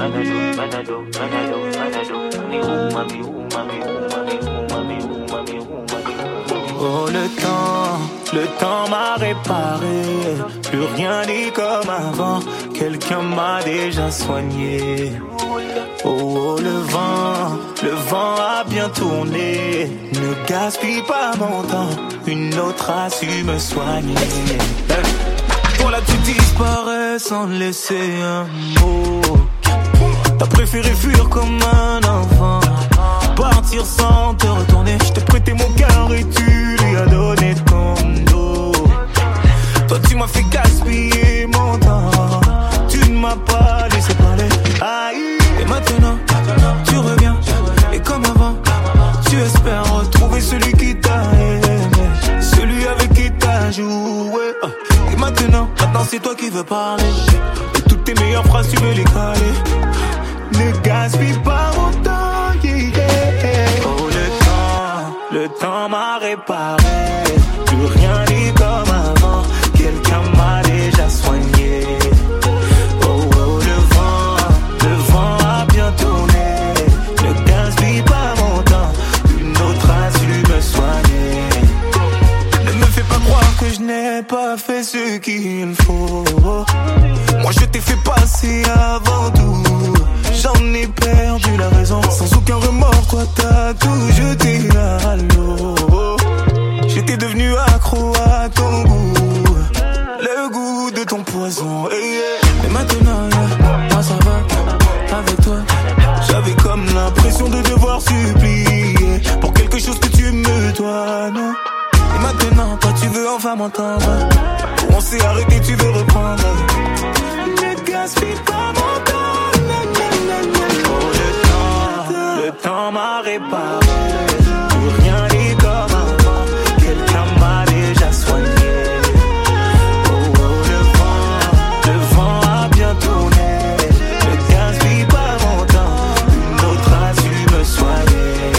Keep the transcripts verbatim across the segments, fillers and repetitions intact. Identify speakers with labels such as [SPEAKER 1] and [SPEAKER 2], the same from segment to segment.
[SPEAKER 1] Oh le temps, le temps m'a réparé. Plus rien n'est comme avant. Quelqu'un m'a déjà soigné. Oh, oh le vent, le vent a bien tourné. Ne gaspille pas mon temps. Une autre a su me soigner. Toi là tu disparais sans laisser un mot. T'as préféré fuir comme un enfant, partir sans te retourner. Je t'ai prêté mon cœur et tu lui as donné ton dos. Toi tu m'as fait gaspiller mon temps. Tu ne m'as pas laissé parler. Aïe. Et maintenant tu reviens. Et comme avant tu espères retrouver celui qui t'a aimé, celui avec qui t'as joué. Et maintenant, maintenant c'est toi qui veux parler. Et toutes tes meilleures phrases tu veux les caler. Ne gaspille pas mon temps, yeah, yeah. Oh le temps, le temps m'a réparé. Plus rien n'est comme avant. Quelqu'un m'a déjà soigné. Oh oh le vent, le vent a bien tourné. Ne gaspille pas mon temps. Une autre a su me soigner. Ne me fais pas croire que je n'ai pas fait ce qu'il faut. Moi je t'ai fait passer avant tout. J'en ai perdu la raison. Sans aucun remords, toi t'as tout jeté à l'eau. J'étais devenu accro à ton goût, le goût de ton poison. Hey, yeah. Et maintenant, yeah, moi ça va, avec toi. J'avais comme l'impression de devoir supplier pour quelque chose que tu me dois, non. Et maintenant, toi tu veux enfin m'entendre. On s'est arrêté, tu veux reprendre. Ne gaspille pas mon temps. Le temps m'a réparé. Plus rien n'est comme avant. Quelqu'un m'a déjà soigné. Oh oh le vent, le vent a bien tourné. Ne gaspille pas mon temps. Une autre a su me soigner.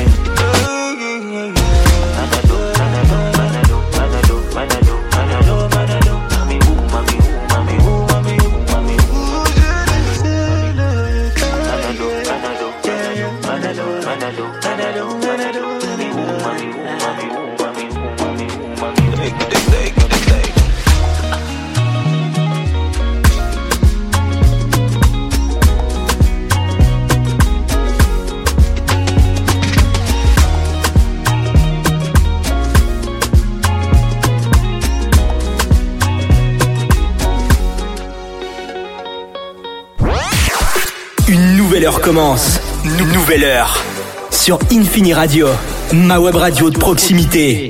[SPEAKER 2] Une nouvelle heure commence. Une nouvelle heure. Sur Infini Radio, ma web radio de proximité.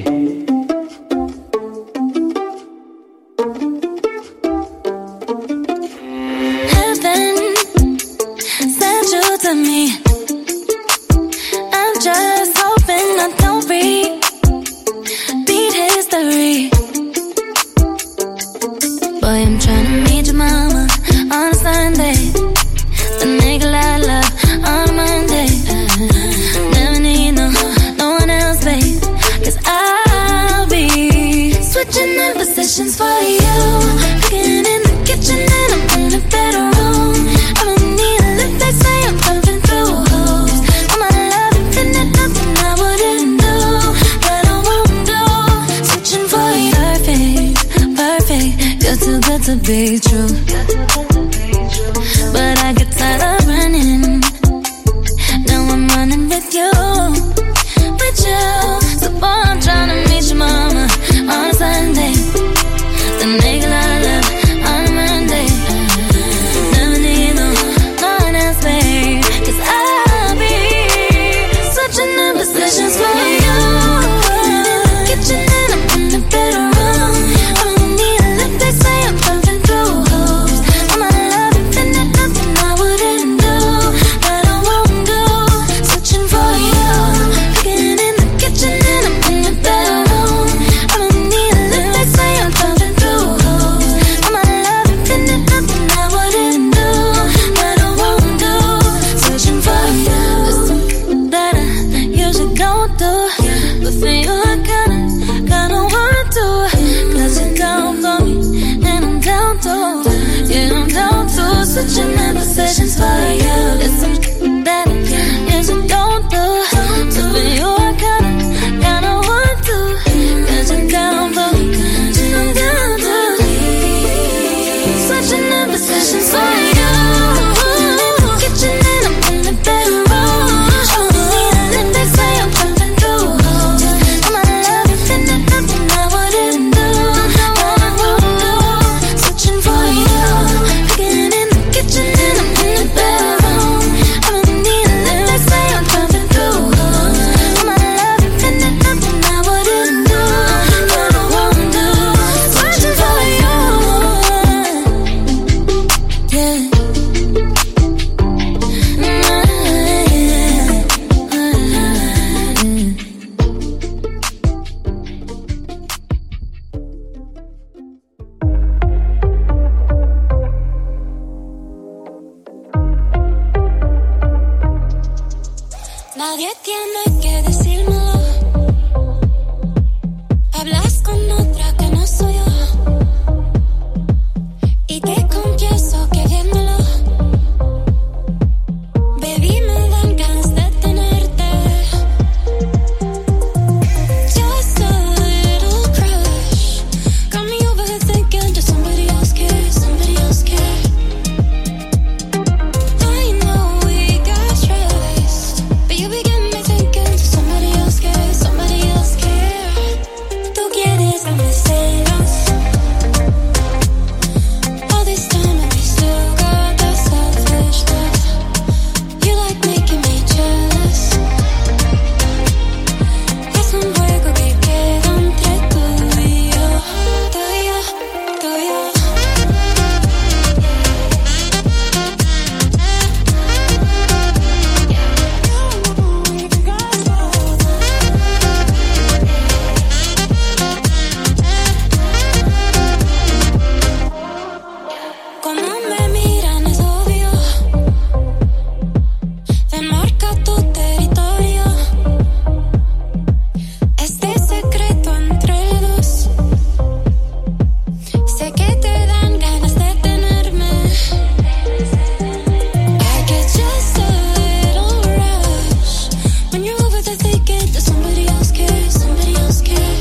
[SPEAKER 3] Switching in positions for you. There's something that yes I don't do. So for you I kinda, kinda want to. Cause you're down for me, you're down to. Switching in positions for you. Kitchen and I'm in the bedroom. And they say I'm coming through. I'm out of love, you've been the nothing I wouldn't do. Switching for you. Cooking in the kitchen and I'm in the bedroom. I'm in the and they say I'm coming through. I'm out of love, you've been the nothing I wouldn't do. What I won't do. Switching for you. Yeah.
[SPEAKER 4] Nadie tiene que decírmelo. Hablas con otra que no soy yo. Y te confieso que viéndolo, baby, me dan ganas de tenerte. Just a little crush got me over here thinking, does somebody else care? Somebody else care? I know we got trust, but you begin me thinking, does somebody else care? Somebody else care? Tú quieres darme celos. All this time and we still got that selfish stuff. You like making me jealous. Es un juego que queda entre tú y yo. Tú y yo, tú y yo. Como me miran es obvio. Demarca tu territorio. Este secreto entre dos. Sé que te dan ganas de tenerme. I get just a little rush when you're over there thinking, does somebody else care? Somebody else care?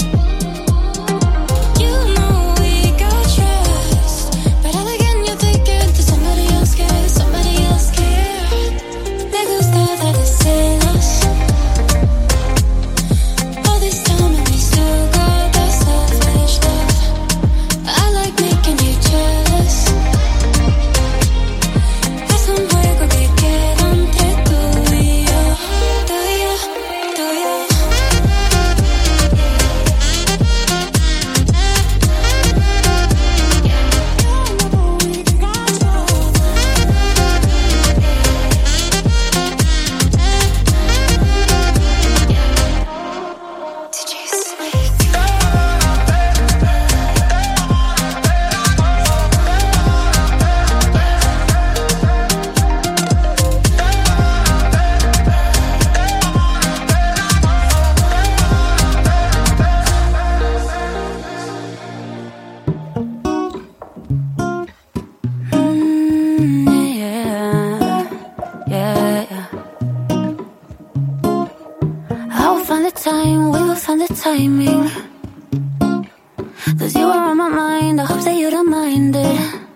[SPEAKER 4] You know we got trust, but all again you're thinking, does somebody else care? Somebody else care? Me gusta darte celos. All this time and we still got that selfish stuff. I like making you jealous. Es un juego que queda entre tú y yo. Tú y yo, tú y yo. Did you sleep? Mm, yeah, yeah, yeah. I will find the time, we will find the timing. Cause you are on my mind, I hope that you don't mind it.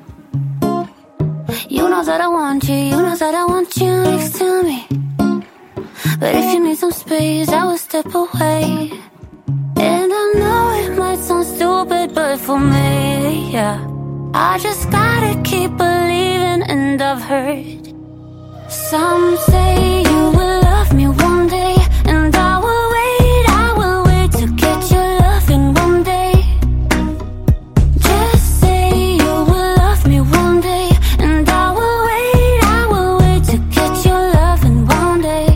[SPEAKER 4] You know that I want you, you know that I want you next to me. But if you need some space, I will step away. And I know it might sound stupid, but for me, yeah, I just gotta keep believing. And I've heard some say you will love me one day, and I will wait, I will wait to get your love in one day. Just say you will love me one day, and I will wait, I will wait to get your love in one day.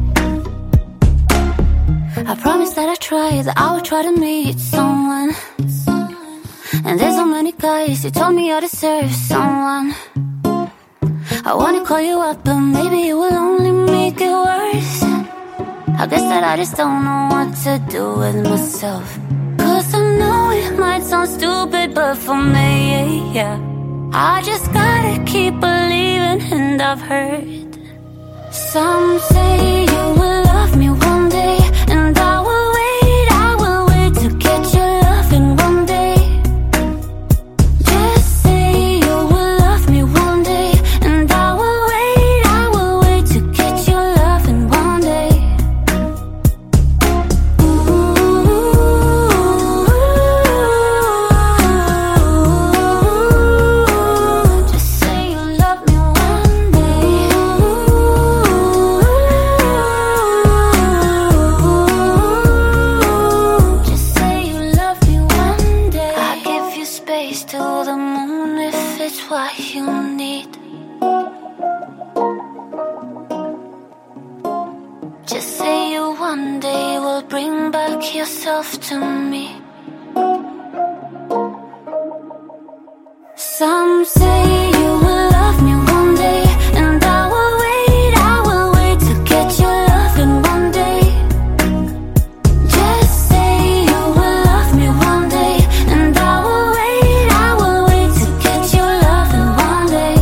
[SPEAKER 4] I promise that I try, that I will try to meet someone. And there's so many guys who told me I deserve someone. I wanna call you up, but maybe it will only make it worse. I guess that I just don't know what to do with myself. Cause I know it might sound stupid, but for me, yeah, I just gotta keep believing, and I've heard some say you will love me one day, and I will wait, I will wait to get your loving one day. Just say you will love me one day, and I will wait, I will wait to get your loving one day. Just say you love me one day. Just say you love me one day. I give you space to the moon if it's what you need. Just say you one day will bring back yourself to me. Some say you will love me one day, and I will wait, I will wait to get your loving one day. Just say you will love me one day, and I will wait, I will wait to get your loving one day.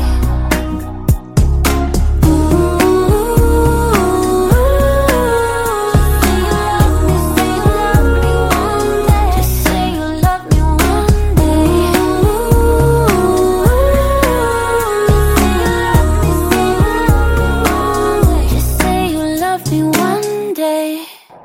[SPEAKER 4] Just say you love me one day. Just say you love me one day.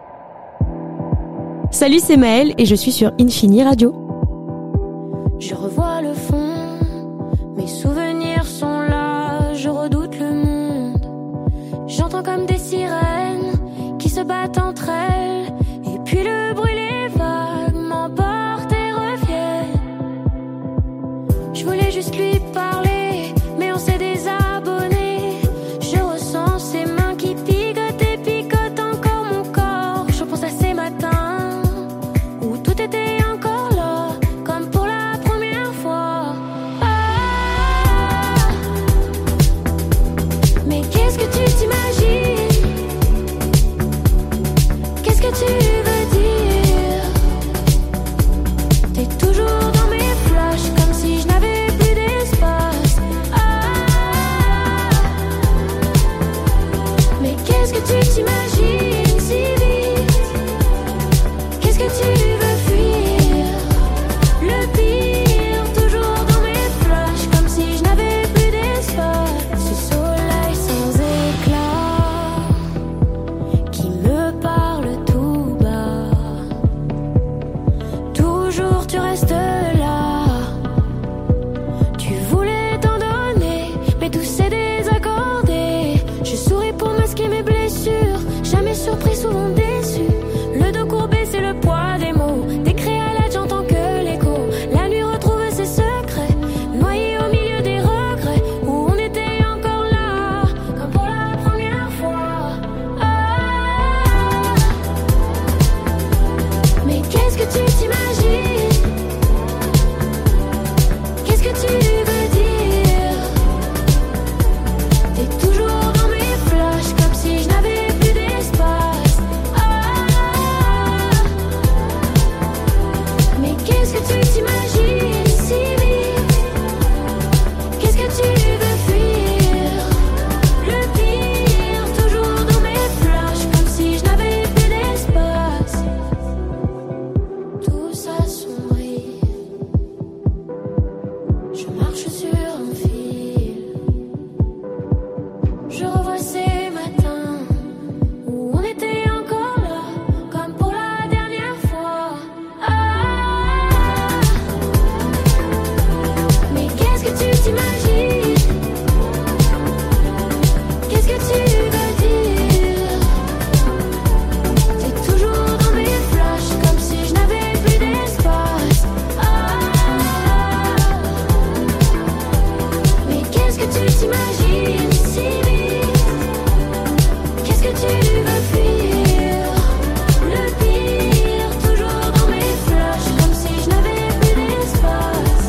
[SPEAKER 5] Salut, c'est Maëlle et je suis sur Infini Radio.
[SPEAKER 4] Je revois le fond, mes souvenirs sont là, je redoute le monde. J'entends comme des sirènes qui se battent entre elles, et puis le bruit, les vagues m'emportent et reviennent. Je voulais juste lui parler, mais on s'est désabonné. Je ressens ses mains qui picotent et picotent encore mon corps. Je pense à ces matins où tout était encore là, comme pour la première fois. Ah, mais qu'est-ce que tu t'imagines? Qu'est-ce que tu veux dire? T'es toujours dans mes flashs, comme si je n'avais plus d'espace. Ah, mais qu'est-ce que tu t'imagines si vite? Qu'est-ce que tu veux fuir? Le pire, toujours dans mes flashs, comme si je n'avais plus d'espace. Ce soleil sans éclat qui me parle tout bas. Toujours tu restes là. Tu voulais t'en donner, mais tout s'est désaccordé. Je souris pour masquer mes blessures, jamais surpris, souvent déçu. Le dos courbé, c'est le poids des mots. Des créalettes, j'entends que l'écho. La nuit retrouve ses secrets, noyé au milieu des regrets, où on était encore là, comme pour la première fois. Ah, mais qu'est-ce que tu t'imagines? Qu'est-ce que tu veux dire? T'es toujours dans mes flashs, comme si je n'avais plus d'espace. Ah, mais qu'est-ce que tu t'imagines si vite? Qu'est-ce que tu veux fuir? Le pire, toujours dans mes flashs, comme si je n'avais plus d'espace. Tout s'assombrit. Je marche sur un fil. Je revois ces matins où on était encore là, comme pour la dernière fois. Ah, mais qu'est-ce que tu t'imagines? Qu'est-ce que tu veux dire? T'es toujours dans mes flashs, comme si je n'avais plus d'espace. Ah, mais qu'est-ce que tu t'imagines si vite? Qu'est-ce que tu veux fuir? Le pire, toujours dans mes flashs, comme si je n'avais plus d'espace.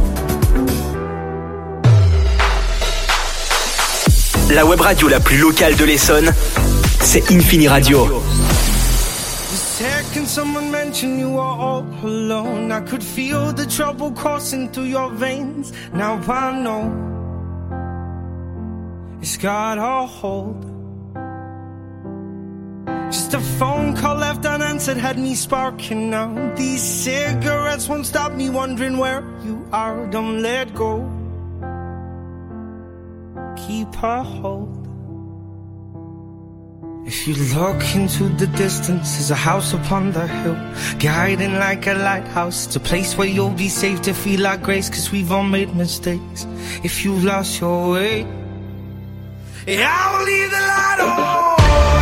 [SPEAKER 2] La web radio la plus locale de l'Essonne, c'est Infini Radio.
[SPEAKER 6] second someone mentioned you were all alone, I could feel the trouble coursing through your veins. Now I know it's got a hold. Just a phone call left unanswered had me sparking now. These cigarettes won't stop me wondering where you are. Don't let go, keep a hold. If you look into the distance, there's a house upon the hill, guiding like a lighthouse. It's a place where you'll be safe to feel our grace, cause we've all made mistakes. If you've lost your way, yeah, I will leave the light on.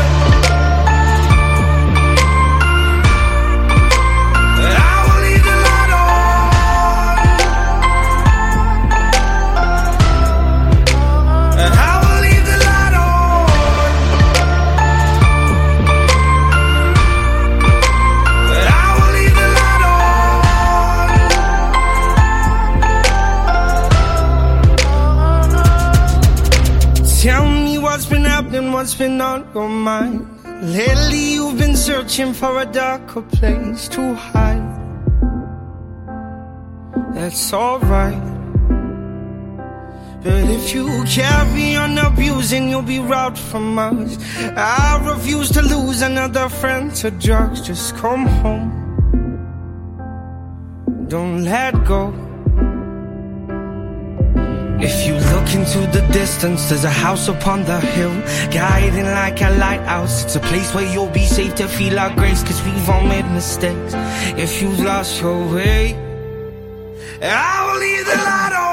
[SPEAKER 6] Tell me what's been happening, what's been on your mind. Lately you've been searching for a darker place to hide. That's alright, but if you carry on abusing, you'll be robbed from us. I refuse to lose another friend to drugs. Just come home, don't let go. If you look into the distance, there's a house upon the hill, guiding like a lighthouse. It's a place where you'll be safe to feel our grace, cause we've all made mistakes. If you've lost your way, I will leave the light on.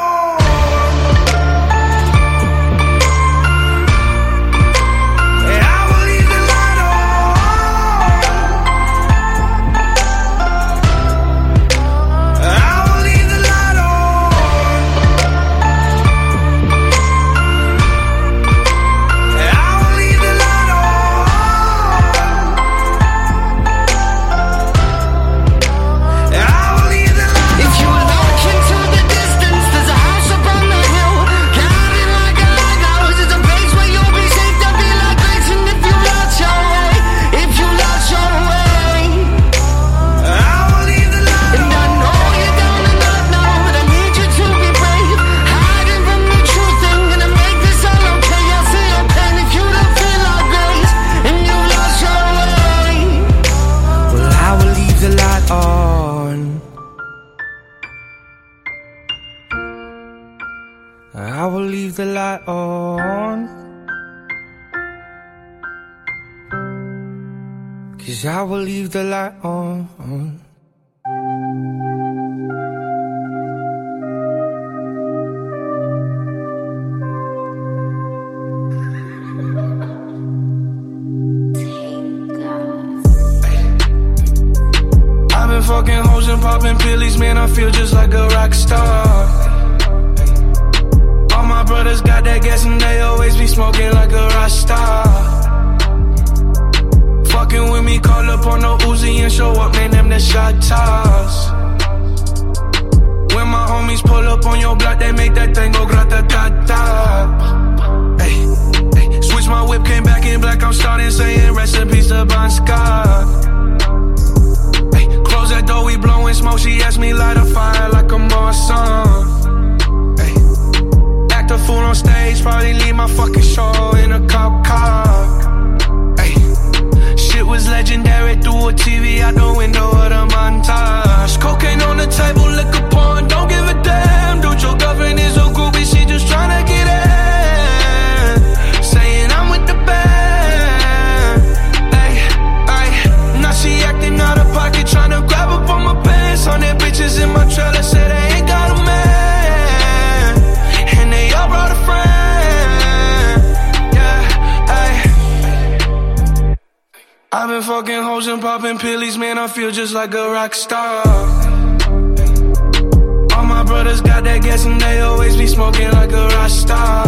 [SPEAKER 6] I will leave the light on, cause I will leave the light on. I've been fucking hoes and popping pillies, man, I feel just like a rock star. My brothers got that gas and they always be smoking like a Rasta. Fucking with me, call up on the Uzi and show up, man, them the shot toss. When my homies pull up on your block, they make that thing go grata-ta-ta. Ay, ay. Switch my whip, came back in black, I'm starting saying recipes to Bon Scott. Ay, close that door, we blowing smoke, she asked me light a fire like a Marsan. A fool on stage, probably leave my fucking show in a cop car. Ay, shit was legendary, through a T V out the window of the montage. Cocaine on the table, liquor porn, don't give a damn. Dude, your girlfriend is a groupie, she just tryna get in. Saying I'm with the band. Ay, ay, now she acting out of pocket, tryna grab up on my pants. On their bitches in my trailer, say they ain't got a man. I brought a friend, yeah, ayy. I've been fucking hoes and popping pillies, man, I feel just like a rock star. All my brothers got that gas and they always be smoking like a Rasta.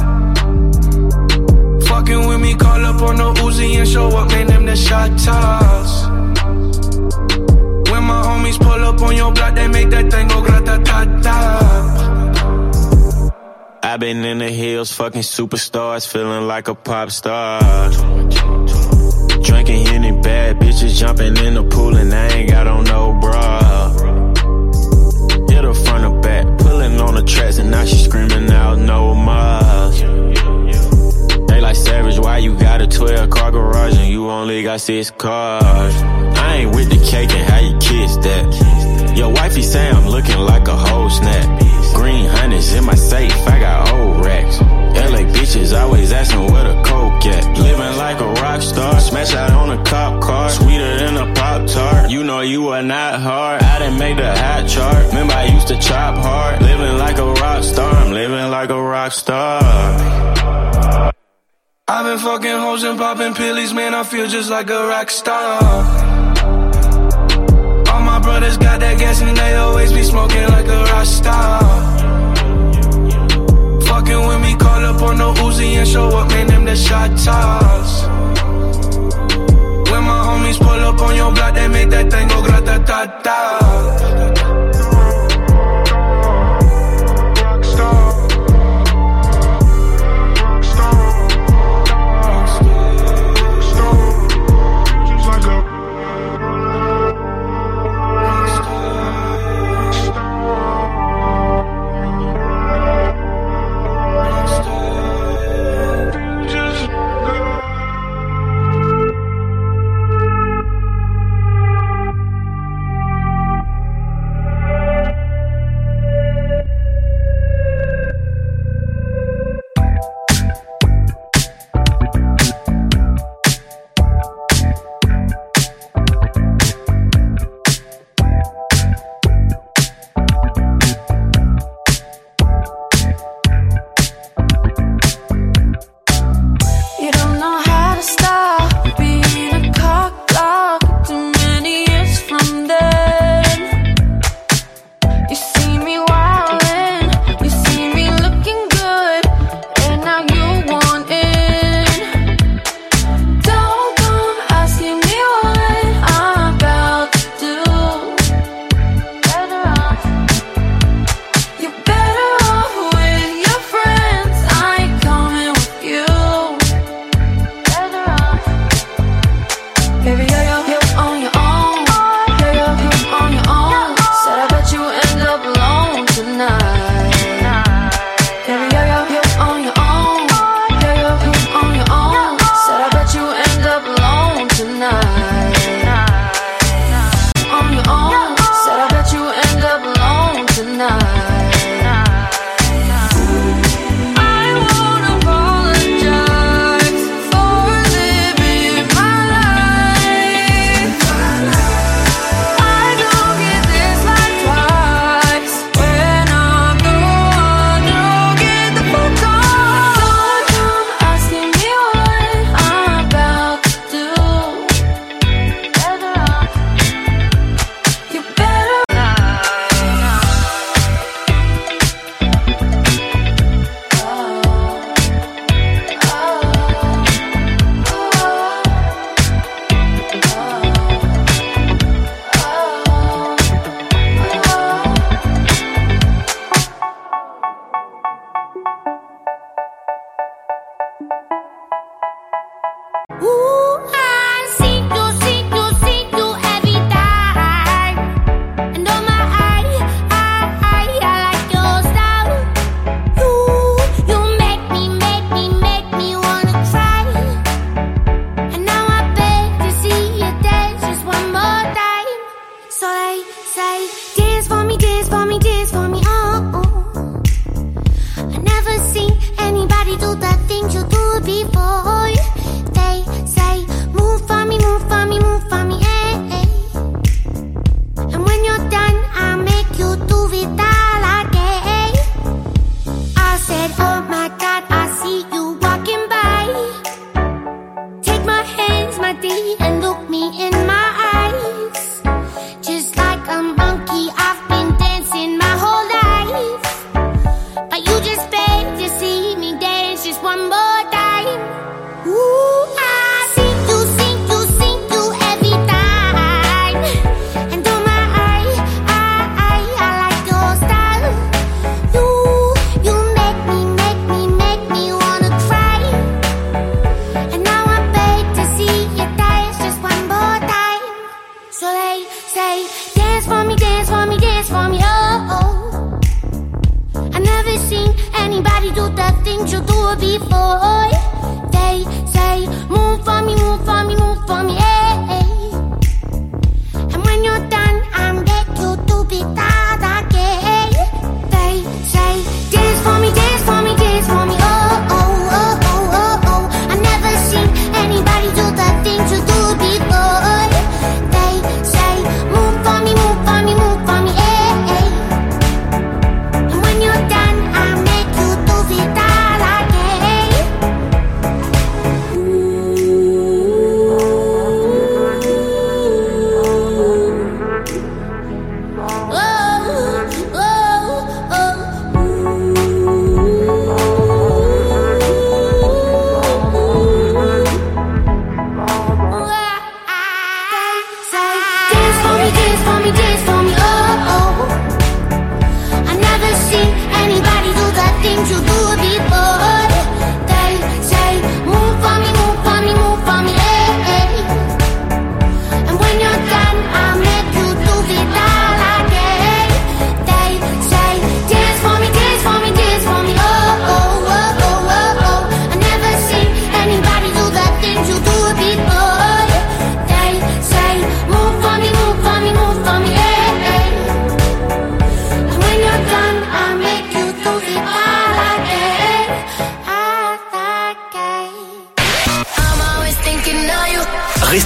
[SPEAKER 6] Fucking with me, call up on the Uzi and show up, man, them the shot toss. When my homies pull up on your block, they make that thing go grata-ta-ta.
[SPEAKER 7] I've been in the hills, fucking superstars, feeling like a pop star. Drinking Henny, bad bitches jumping in the pool and I ain't got on no bra. Hit her front or back, pulling on the tracks and now she screaming out no more. They like Savage, why you got a twelve car garage and you only got six cars? I ain't with the cake and how you kiss that. Your wifey say I'm looking like a whole snap. Green hundreds in my safe, I got old racks. L A bitches always asking where the coke at. Living like a rock star, smash out on a cop car. Sweeter than a Pop-Tart, you know you are not hard. I didn't make the hot chart, remember I used to chop hard. Living like a rock star, I'm living like a rock star.
[SPEAKER 6] I've been fucking hoes and popping pillies, man, I feel just like a rock star. All my brothers got that gas and they always be smoking like a rock star. Fucking with me, call up on the Uzi and show up, man, them the shot toss. When my homies pull up on your block, they make that thing go grata-ta-ta.
[SPEAKER 3] Life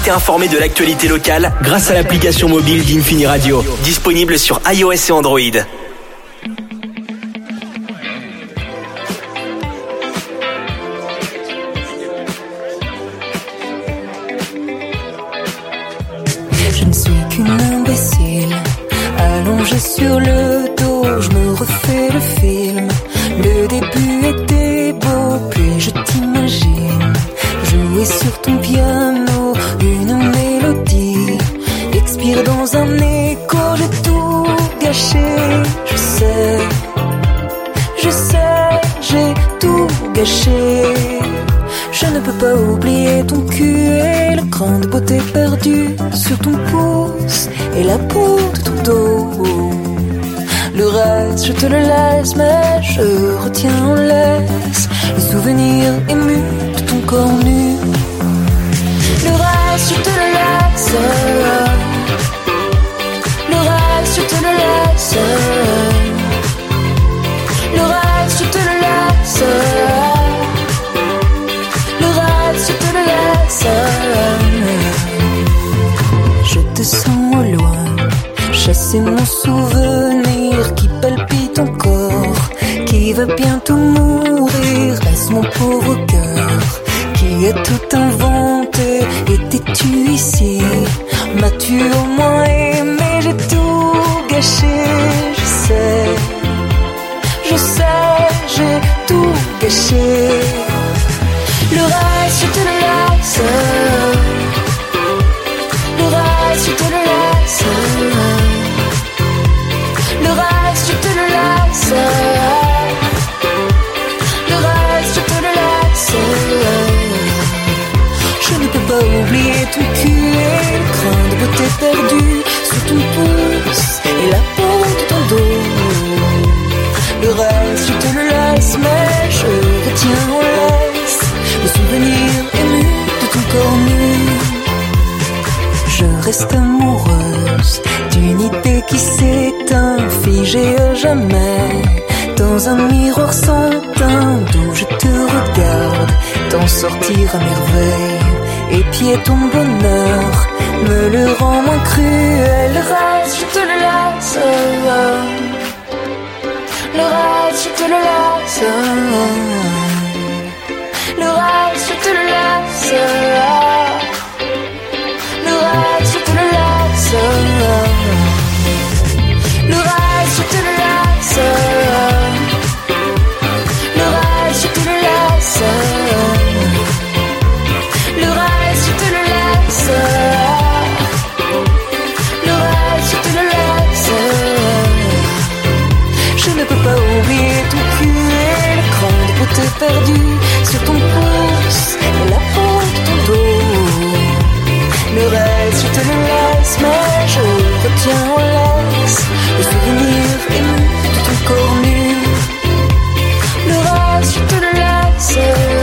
[SPEAKER 2] Restez informés de l'actualité locale grâce à l'application mobile d'Infini Radio, disponible sur iOS et Android.
[SPEAKER 8] Je ne suis qu'une imbécile, allongée sur le dos, je me refais le film. Le début était beau, puis je t'imagine jouer sur ton piano une mélodie, expire dans un écho, j'ai tout gâché. Je sais, je sais, j'ai tout gâché. Je ne peux pas oublier ton cul et le cran de beauté perdu sur ton pouce et la peau de ton dos. Le reste, je te le laisse, mais je retiens en laisse le souvenir ému de ton corps nu. Le reste, je te le laisse. Le reste, je te le laisse. Le reste, je te le laisse. Le reste, je te le laisse. Je te sens au loin, chasser mon souvenir qui palpite encore, qui va bientôt mourir. Laisse mon pauvre cœur qui a tout inventé. Étais-tu ici? M'as-tu au moins aimé? J'ai tout gâché. Je sais, je sais, j'ai tout gâché. Le reste, je te le laisse. Le reste, je te le laisse. Le reste, je te le laisse. Le reste, je te le laisse. Je ne peux pas oublier ton cul et le crin de beauté perdu sur ton pouce et la peau de ton dos. Le reste, je te le laisse, mais je retiens en laisse le souvenir ému de ton corps nu. Je reste amoureuse d'une idée qui s'éteint, figée à jamais dans un miroir sans teint, d'où je te regarde t'en sortir à merveille. Épier ton bonheur me le rend moins cruel. Le reste, je te le laisse. Le reste, je te le laisse. Le reste, je te le laisse. Le reste, je te le laisse. Le reste, je te le laisse. Le reste, je te le laisse. Le reste, je te le laisse. Le reste, je te le laisse. Je ne peux pas oublier ton cul et le cran de beauté perdu sur ton pouce et la peau de ton dos. Le reste, je te le laisse, mais je retiens en laisse le souvenir ému de ton corps nu. Le reste, je te le laisse.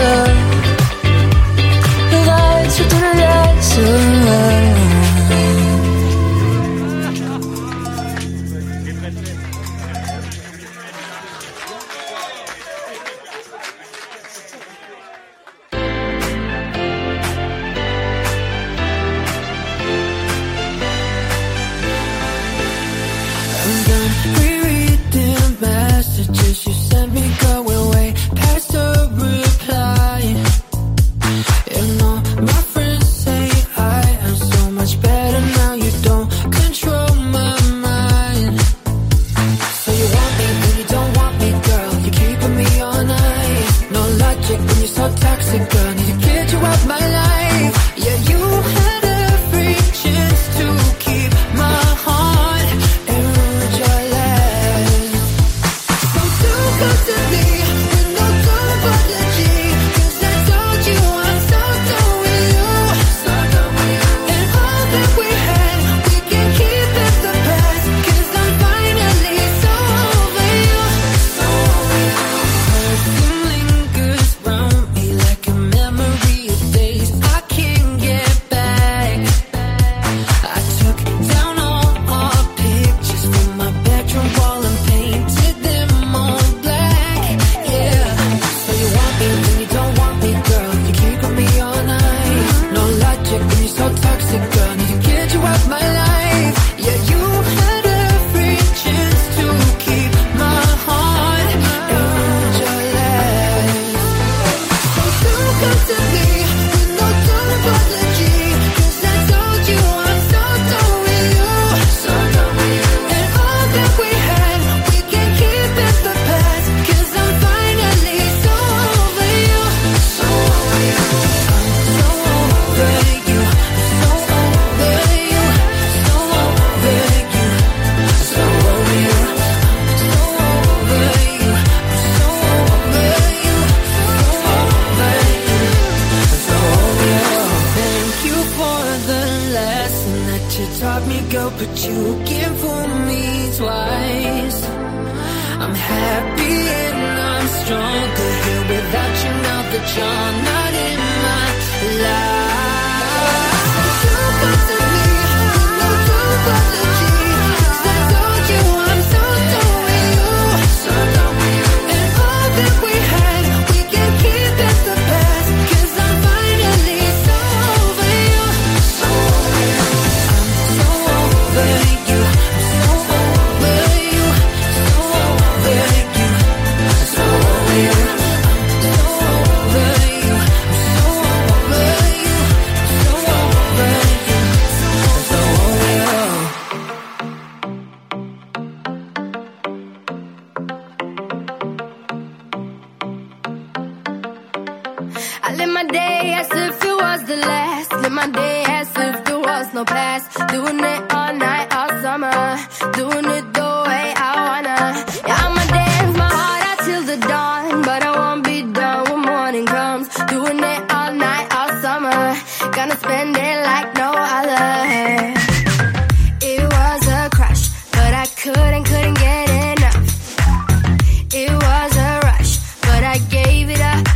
[SPEAKER 8] Le reste, je te le laisse. throughout my life. Yeah, you had every chance to keep my heart in your life. So don't come to me with no apology, 'cause I told you I'm so done with you, so done with you. And all that we had, we can keep in the past, 'cause I'm finally so over you, so over you. I'm so over you, so over you, so over you, so over you, so over you, so over you, so over you, so over you. Thank you for the lesson that you taught me, girl, but you give for me twice. I'm happy and I'm stronger here without you now that you're not in my life. Don't come to me with no apology, 'cause I told you I'm so done with you, so done with you. And all that we had, we can keep in the past, 'cause I'm finally so over you, so over you. I'm so over you, so over you, so over you, so over you. So over you, so over you, so over you, so over you. I live my day as if it was the last. Live my day as if there was no past. Doing it all night, all summer. Doing it the way I wanna. Yeah, I'ma dance my heart out till the dawn, but I won't be done when morning comes. Doing it all night, all summer. Gonna spend it like no other. It was a crush, but I couldn't, couldn't get enough. It was a rush, but I gave it up.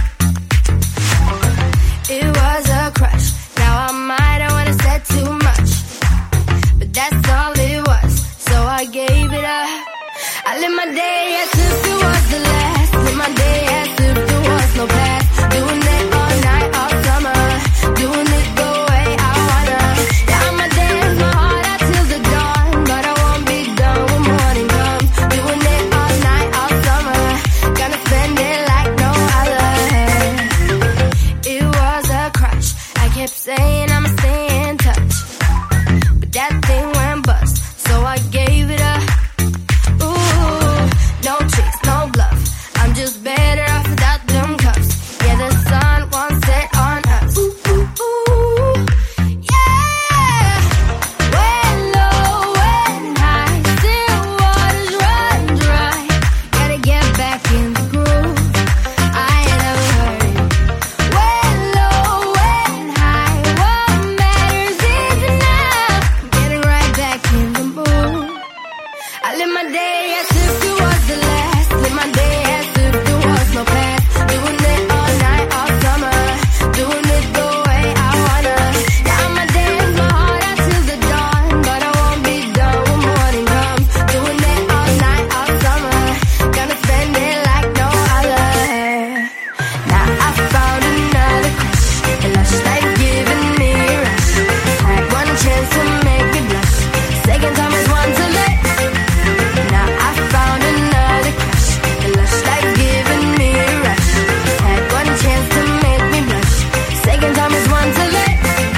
[SPEAKER 8] It was a crush. Now I might have wanna said too much, but that's all it was, so I gave it up. I live my day as if it was the last. Live my day as if there was no past. Doing it all night, all summer. Doing it the way I wanna. Yeah, I'ma dance my heart out till the dawn, but I won't be done when morning comes. Doing it all night, all summer. Gonna spend it like no other. It was a crush. I kept saying I'ma stay in touch, but that thing went bust, so I gave it up. Ooh, no tricks, no bluff. I'm just better off without them cuffs. Yeah, the sun won't set on us. Ooh, ooh, ooh, yeah. When low, when high, still waters run dry. Gotta get back in the groove. I ain't never heard it. When low, when high, what matters is now. Getting right back in the mood. I live my day as if it was the last. Live my day as if there was no past. Doing it all night, all summer. Doing it the way I wanna. Yeah, I'ma dance my heart out till the dawn, but I won't be done when morning comes. Doing it all night, all summer. Gonna spend it like no other. Now I found another crush. The lush life giving me a rush. Had one chance to make me blush. Second time is one too late. Now I found another crush. The lush life giving me a rush. Had one chance to make me blush. Second time is one too late.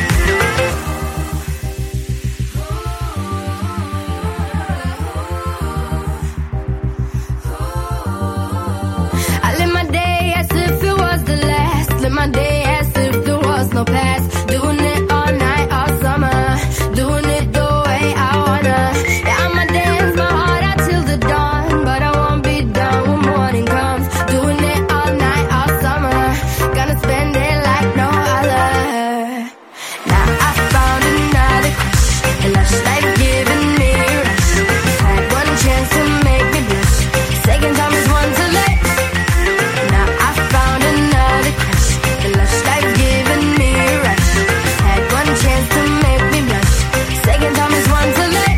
[SPEAKER 8] I live my day as if it was the last. Live my day as if there was no past. Doing it all night, all summer. Doing it the way I wanna. Yeah, I'ma dance my heart out till the dawn, but I won't be done when morning comes. Doing it all night, all summer. Gonna spend it like no other. Now I found another crush. A lush life giving me a rush. Had one chance to make me blush. Second time is one too late. Now I found another crush. The lush life giving me a rush. Had one chance to make me blush. Second time is one too late.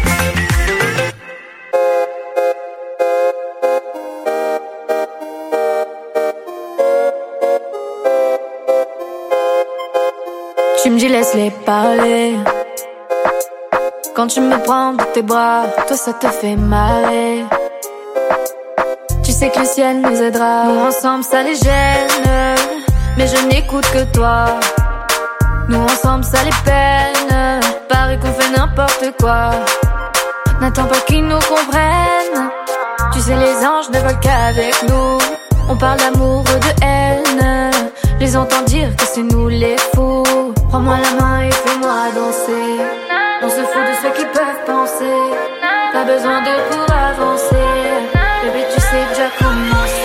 [SPEAKER 8] Tu me dis laisse-les parler.
[SPEAKER 9] Quand tu me prends dans tes bras, toi ça te fait marrer. Tu sais que le ciel nous aidera. Nous ensemble ça les gêne, mais je n'écoute que toi. Nous ensemble ça les peine. Pareil qu'on fait n'importe quoi. N'attends pas qu'ils nous comprennent. Tu sais les anges ne veulent qu'avec nous. On parle d'amour ou de haine. Les entends dire que c'est nous les fous. Prends-moi la main et fais-moi danser. On se fout de ceux qui peuvent penser. Pas besoin de pour avancer. Bébé tu sais déjà commencer.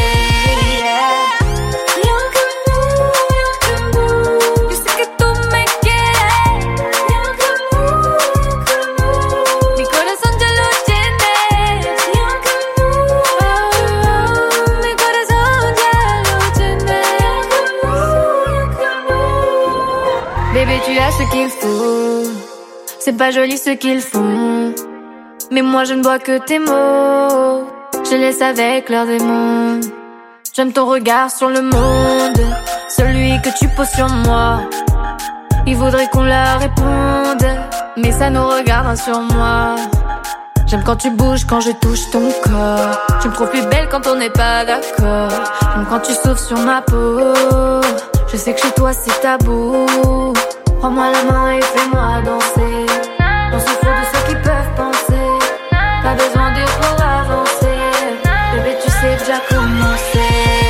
[SPEAKER 9] Ce qu'il faut, c'est pas joli ce qu'ils font, mais moi je ne vois que tes mots. Je laisse avec leurs démons. J'aime ton regard sur le monde, celui que tu poses sur moi. Ils voudraient qu'on leur réponde, mais ça nous regarde hein, sur moi. J'aime quand tu bouges, quand je touche ton corps. Tu me trouves plus belle quand on n'est pas d'accord. J'aime quand tu souffles sur ma peau. Je sais que chez toi c'est tabou. Prends-moi la main et fais-moi danser. On se fout de ceux qui peuvent penser. Pas besoin de pour avancer. Bébé tu sais déjà commencer.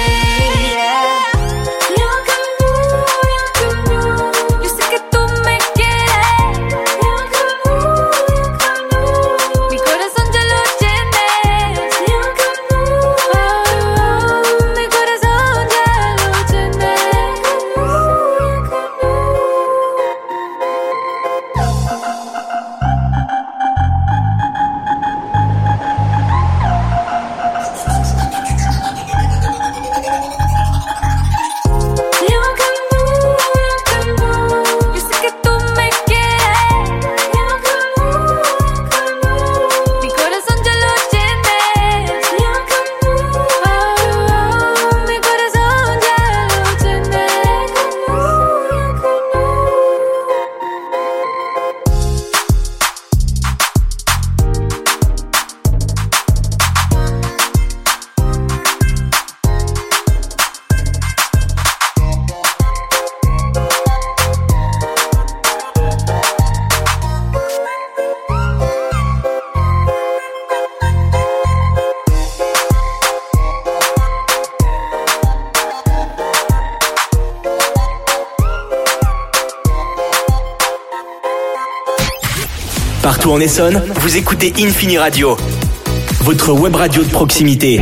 [SPEAKER 2] Partout en Essonne, vous écoutez Infini Radio, votre web radio de proximité.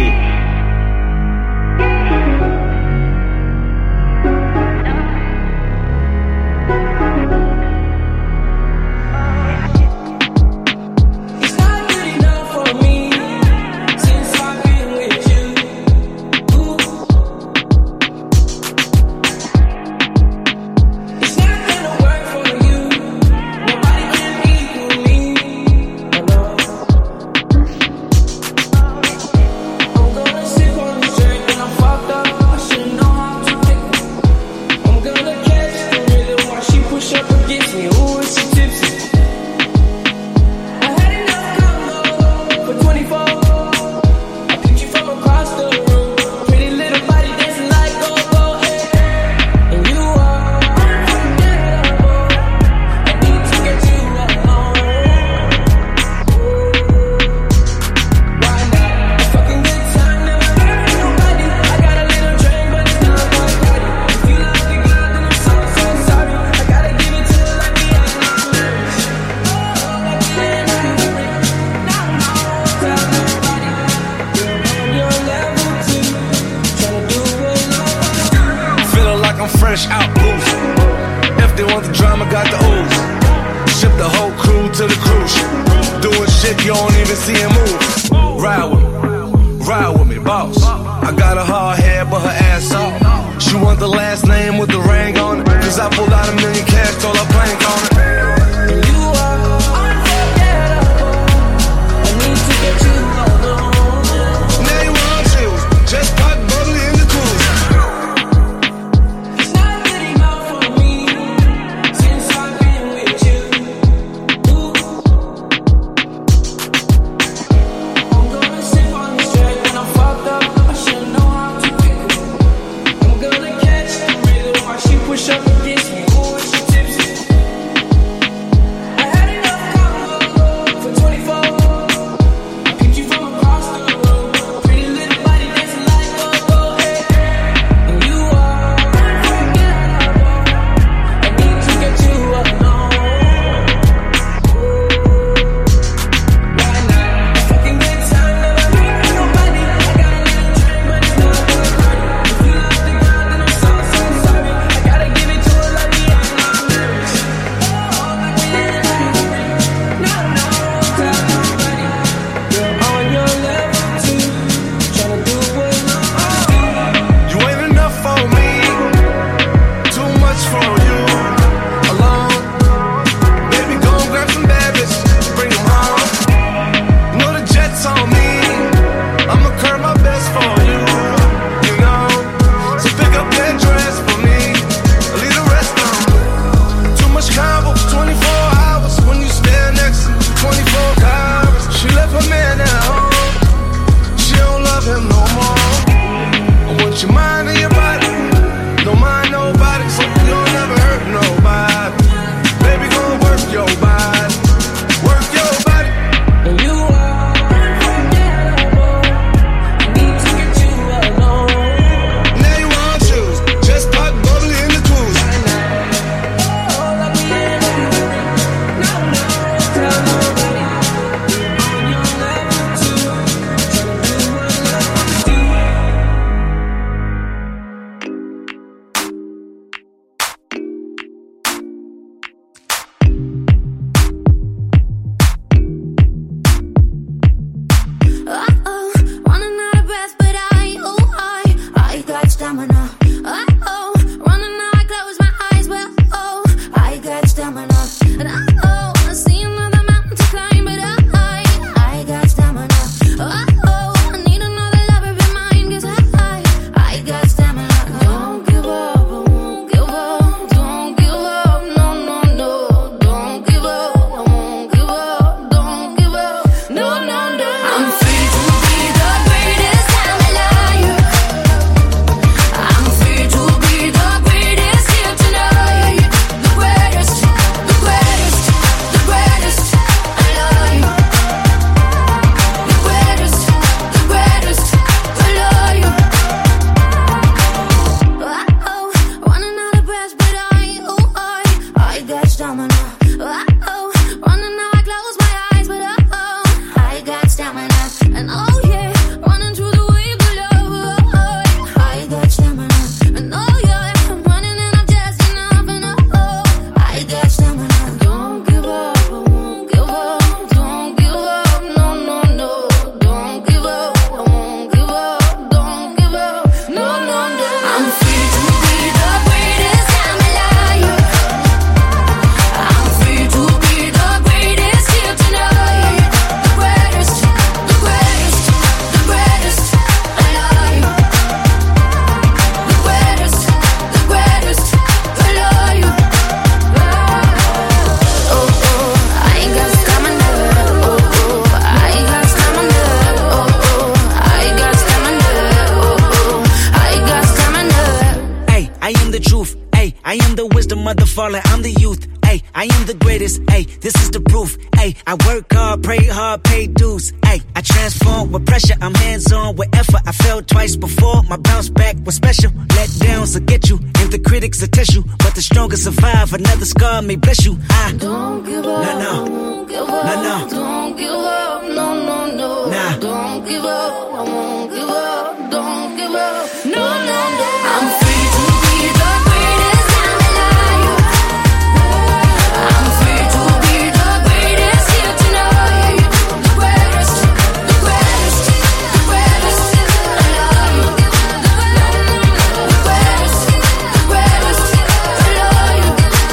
[SPEAKER 10] mother falling, I'm the youth. Ay, I am the greatest. Ay, this is the proof. Ay, I work hard, pray hard, pay dues. Ay, I transform with pressure. I'm hands on with effort. I fell twice before. My bounce back was special. Let downs will get you, and the critics will test you. But the strongest survive. Another scar may bless you. I
[SPEAKER 3] don't give up.
[SPEAKER 10] No, no.
[SPEAKER 3] Won't give
[SPEAKER 10] No,
[SPEAKER 3] up.
[SPEAKER 10] no.
[SPEAKER 3] Don't give up. No, no, no.
[SPEAKER 10] Nah.
[SPEAKER 3] Don't give up. I won't give up. Don't give up. No, no, no. I'm free to be the greatest I'm alive. I'm free to be the greatest here tonight. The greatest, the greatest, the greatest alive. The greatest, the greatest alive.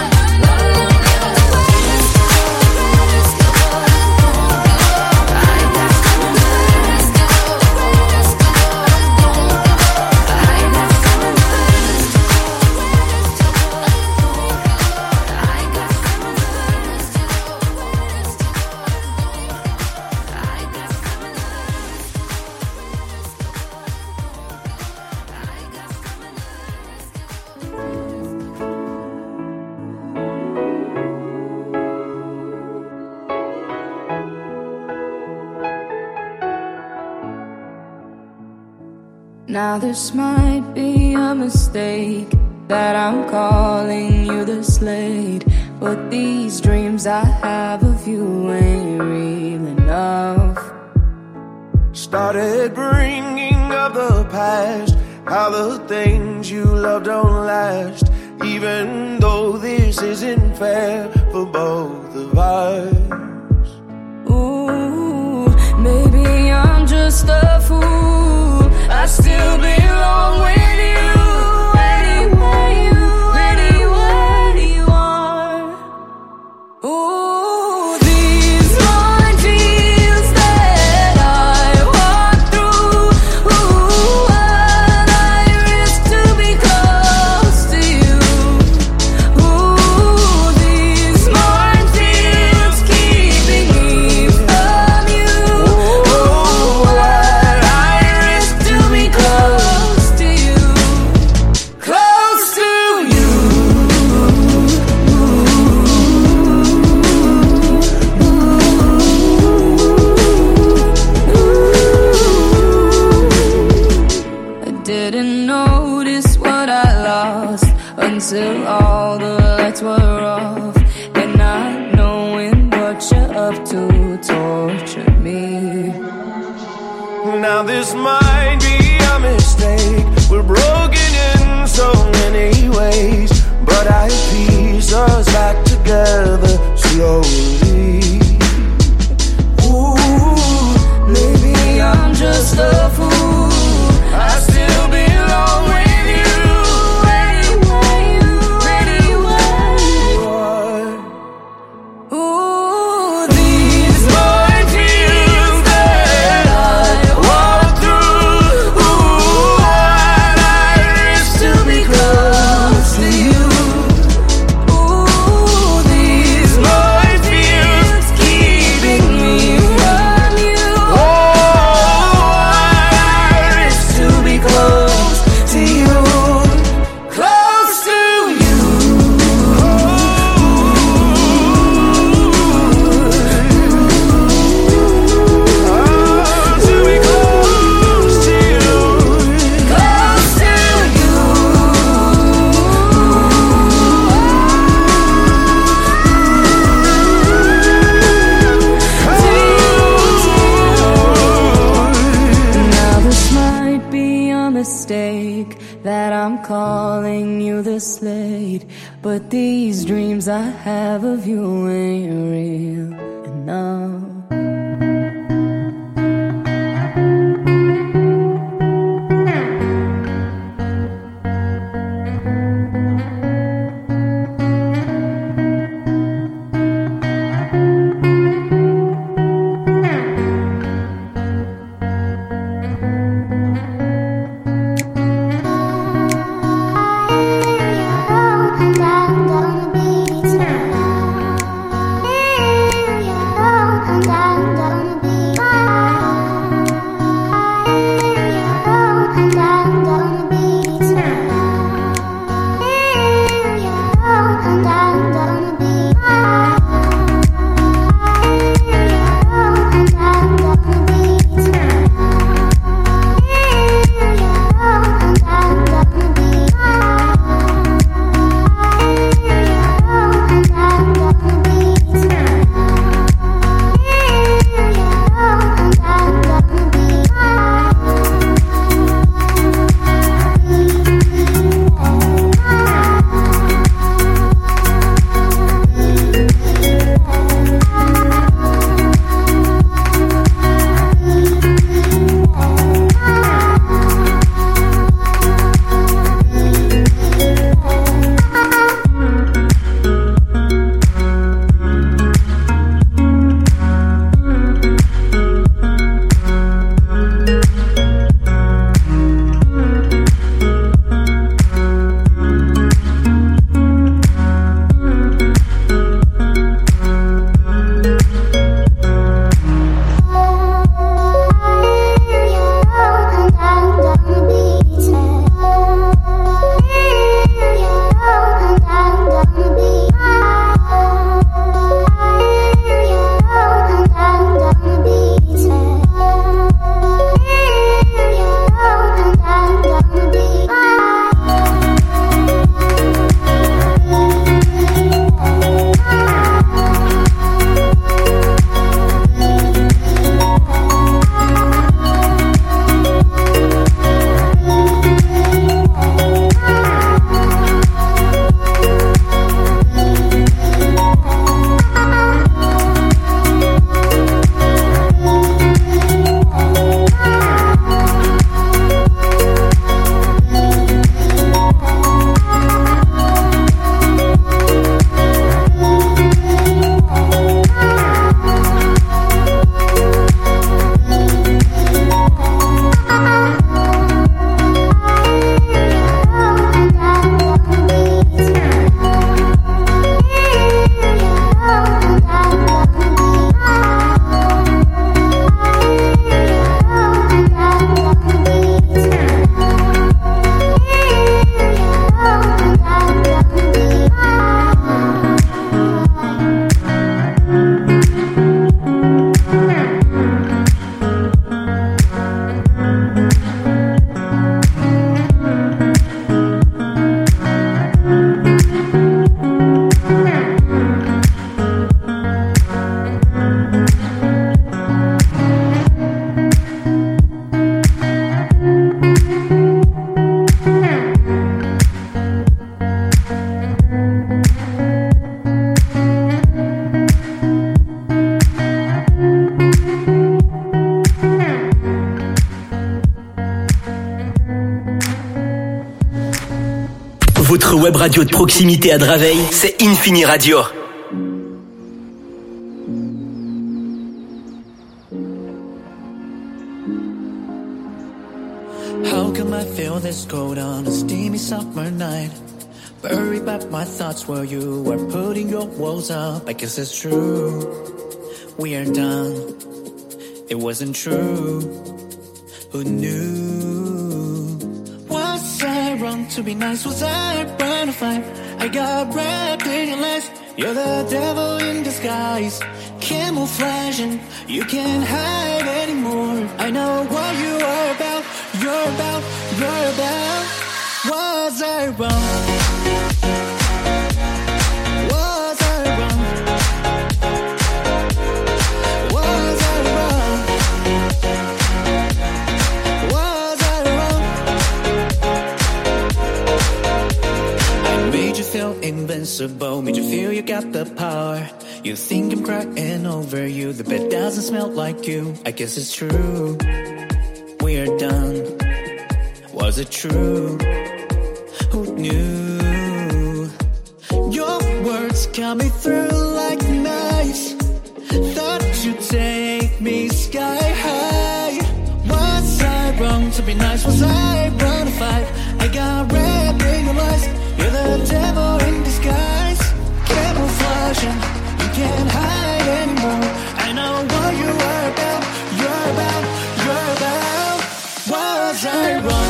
[SPEAKER 11] Now this might be a mistake that I'm calling you the Slade, but these dreams I have of you ain't real enough.
[SPEAKER 6] Started bringing up the past, how the things you love don't last, even though this isn't fair for both of us.
[SPEAKER 11] Ooh, maybe I'm just a fool. I still belong with you anyway, you, anywhere you are. Ooh, these minefields that I walk through. Ooh, what I risk to be close to you. Ooh, these minefields keeping me from you. Ooh, what I risk to be close to you, close to you. I didn't notice what I lost until all the lights were off, and not knowing what you're up to tortured me.
[SPEAKER 6] Now this might be a mistake, we're broken in so many ways, but I piece us back together slowly.
[SPEAKER 11] Ooh, maybe I'm just a fool. I still belong with you anyway, you, anywhere you are. Ooh, these minefields that I walk through. Ooh, what I risk to be close to you. Ooh, these minefields keeping me from you. Oh, what I risk to be close to you, close to you.
[SPEAKER 6] To be close to you.
[SPEAKER 11] Close to you. Now this might be a mistake that I'm calling you the Slade, but these dreams I have of you ain't real enough.
[SPEAKER 3] Down on the beach tonight.
[SPEAKER 2] web radio de proximité à Draveil, c'est Infini Radio.
[SPEAKER 12] How come I feel this cold on a steamy summer night? Bury back my thoughts where you were putting your walls up. I guess it's true, we are done. It wasn't true, who knew? Was I wrong to be nice? Was I blind to find? I got wrapped in your lies. You're the devil in disguise, camouflaging. You can't hide anymore. I know what you are about. You're about, you're about. Was I wrong? Was I wrong? Was I wrong? Was I wrong? I made you feel invincible, made you feel you got the power. You think I'm crying over you, the bed doesn't smell like you. I guess it's true, we're done. Was it true? Who knew? Your words cut me through like knives. Thought you'd take me sky high. Was I wrong to be nice? Was I wrong to fight? I got wrapped in your lies. You're the devil in disguise, camouflaging. You can't hide anymore. I know what you are about. You're about, you're about. Was I wrong?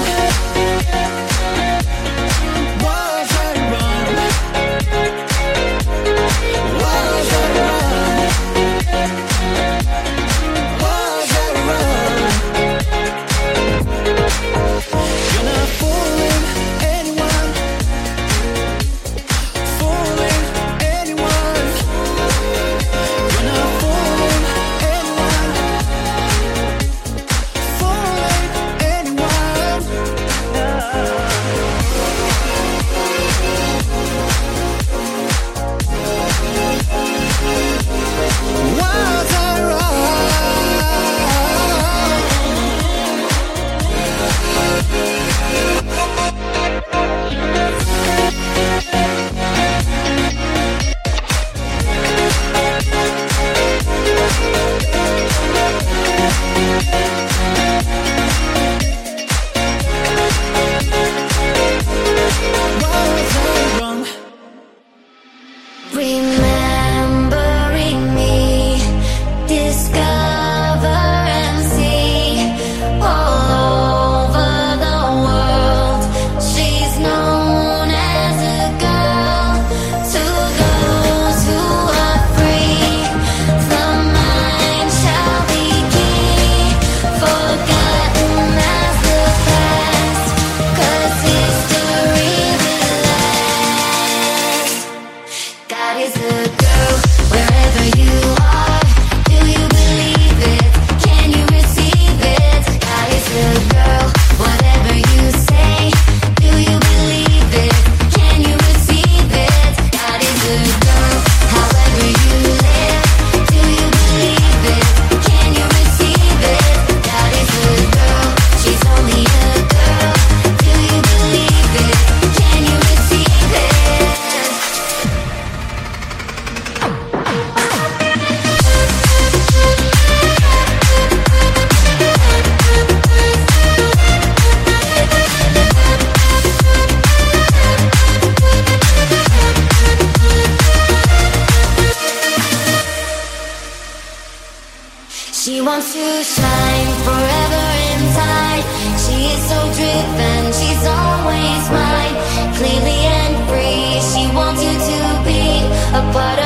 [SPEAKER 4] She wants to shine forever inside. She is so driven, she's always mine. Cleanly and free, she wants you to be a part of